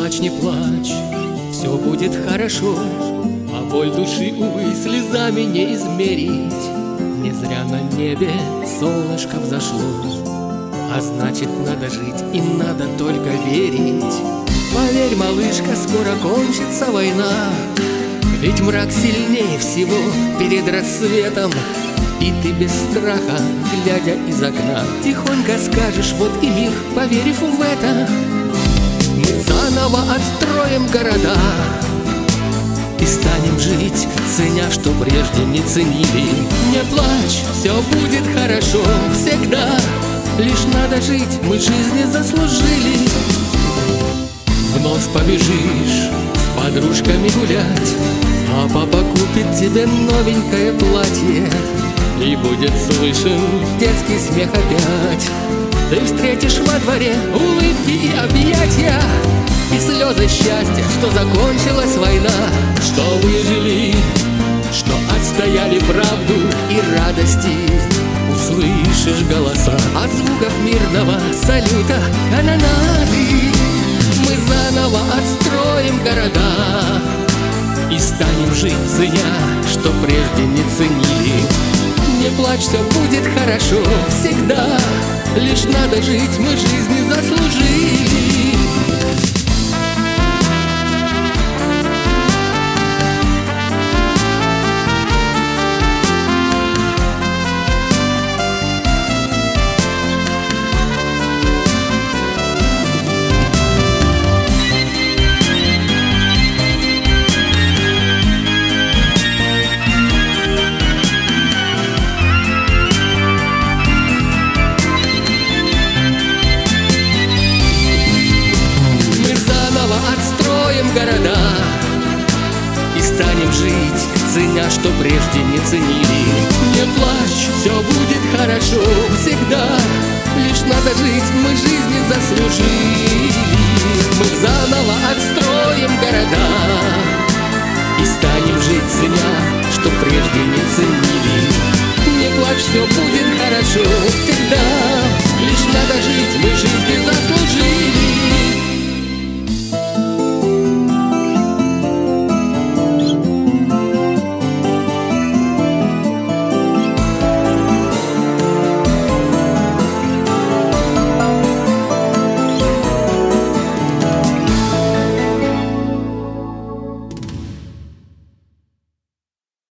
не плачь, все будет хорошо, а боль души, увы, слезами не измерить. Не зря на небе солнышко взошло, а значит, надо жить и надо только верить. Поверь, малышка, скоро кончится война, ведь мрак сильнее всего перед рассветом. И ты без страха, глядя из окна, тихонько скажешь: вот и мир, поверив в это. Мы заново отстроим города и станем жить, ценя, что прежде не ценили. Не плачь, все будет хорошо всегда, лишь надо жить, мы жизни заслужили. Вновь побежишь с подружками гулять, а папа купит тебе новенькое платье, и будет слышен детский смех опять. Ты встретишь во дворе улыбки и объятия, и слезы счастья, что закончилась война, что выжили, что отстояли правду и радости. Услышишь голоса от звуков мирного салюта канонады. Мы заново отстроим города и станем жить, ценя, что прежде не ценили. Не плачь, все будет хорошо всегда, лишь надо жить, мы жизни заслужили. Отстроим города и станем жить, ценя, что прежде не ценили. Не плачь, все будет хорошо всегда, лишь надо жить, мы жизни заслужили. Мы заново отстроим города и станем жить, ценя, что прежде не ценили. Не плачь, все будет